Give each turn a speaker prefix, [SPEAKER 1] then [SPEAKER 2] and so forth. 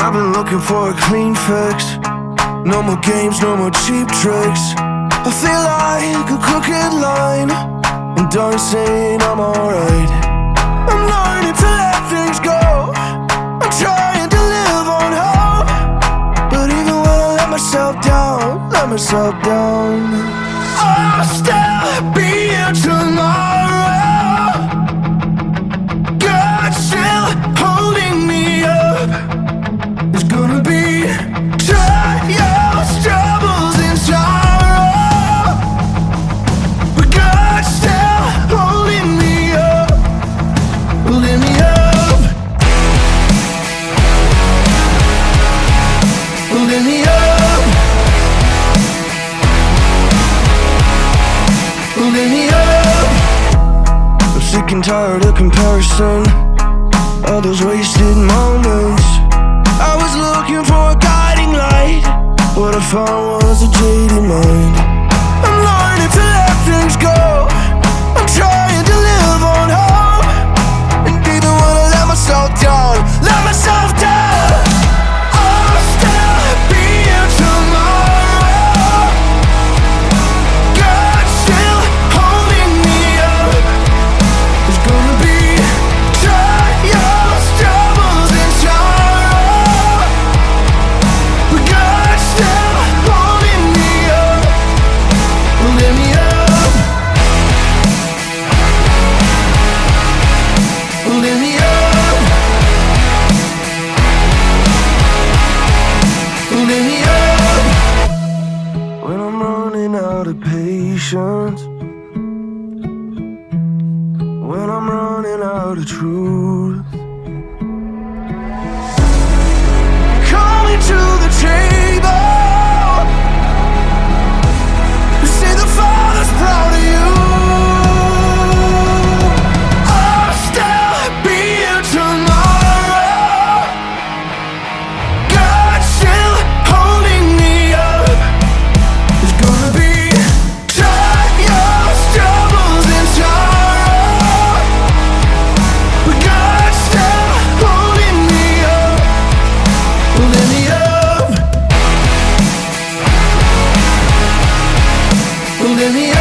[SPEAKER 1] I've been looking for a clean fix. No more games, no more cheap tricks. I feel like a crooked line. I'm done saying I'm alright. I'm learning to let things go. I'm trying to live on hope. But even when I let myself down, I'll still be here tomorrow. God's still holding me up. There's gonna be trials, troubles, and sorrow, but God's still holding me up, holding me up, holding me up, holding me up. I'm sick and tired of comparison, all those wasted moments. I was looking for a guiding light. What I found was a jaded mind. I'm learning to let things go. I'm trying to live on hope. And even when I let myself down, I'll still be here tomorrow. God's still holding me up. There's gonna be trials, troubles, and sorrow, but God's still holding me up, holding me up, holding me up, holding me up. When I'm running out of patience, when I'm running out of truth, coming to the table, say the Father's proud of you. I'll still be here tomorrow. God's still holding me up. There's gonna be trials, troubles, and sorrow, but God's still holding me up, holding me up, holding me up.